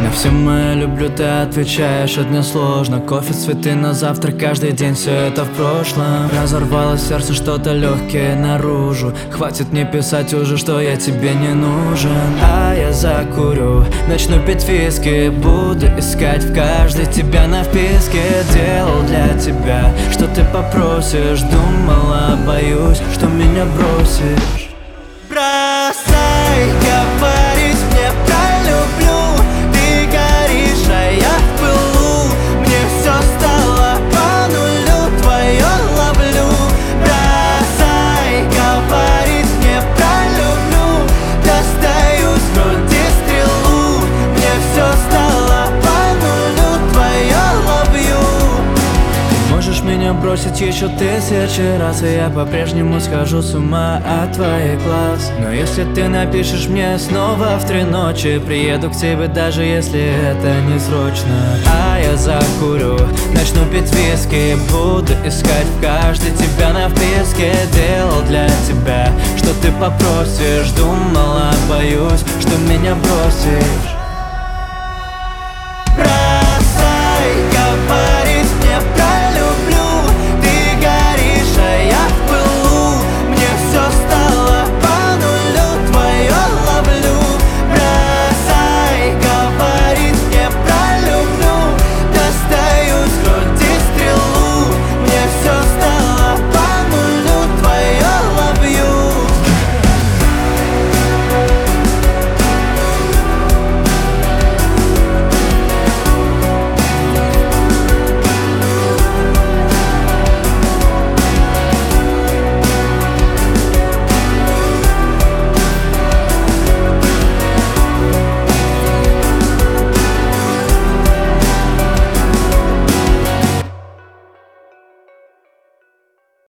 На все мои люблю ты отвечаешь односложно. Кофе, цветы на завтрак, каждый день, все это в прошлом. Разорвало сердце что-то легкое наружу. Хватит мне писать уже, что я тебе не нужен. А я закурю, начну пить виски. Буду искать в каждой тебя на вписке. Делал для тебя, что ты попросишь. Думала, боюсь, что меня бросишь. Бросай говорить мне про люблю. Ты горишь, а я в пылу. Мне все стало по нулю, твое ловлю. Бросай говорить мне про люблю. Достаю с груди стрелу. Мне все стало по нулю, твое ловлю. Можешь меня бросить еще тысячи раз, и я по-прежнему схожу с ума от твоих глаз. Но если ты напишешь мне снова в 3 ночи, приеду к тебе, даже если это не срочно. А я закурю, начну пить виски. Буду искать в каждой тебя на вписке. Делал для тебя, что ты попросишь. Думала, боюсь, что меня бросишь.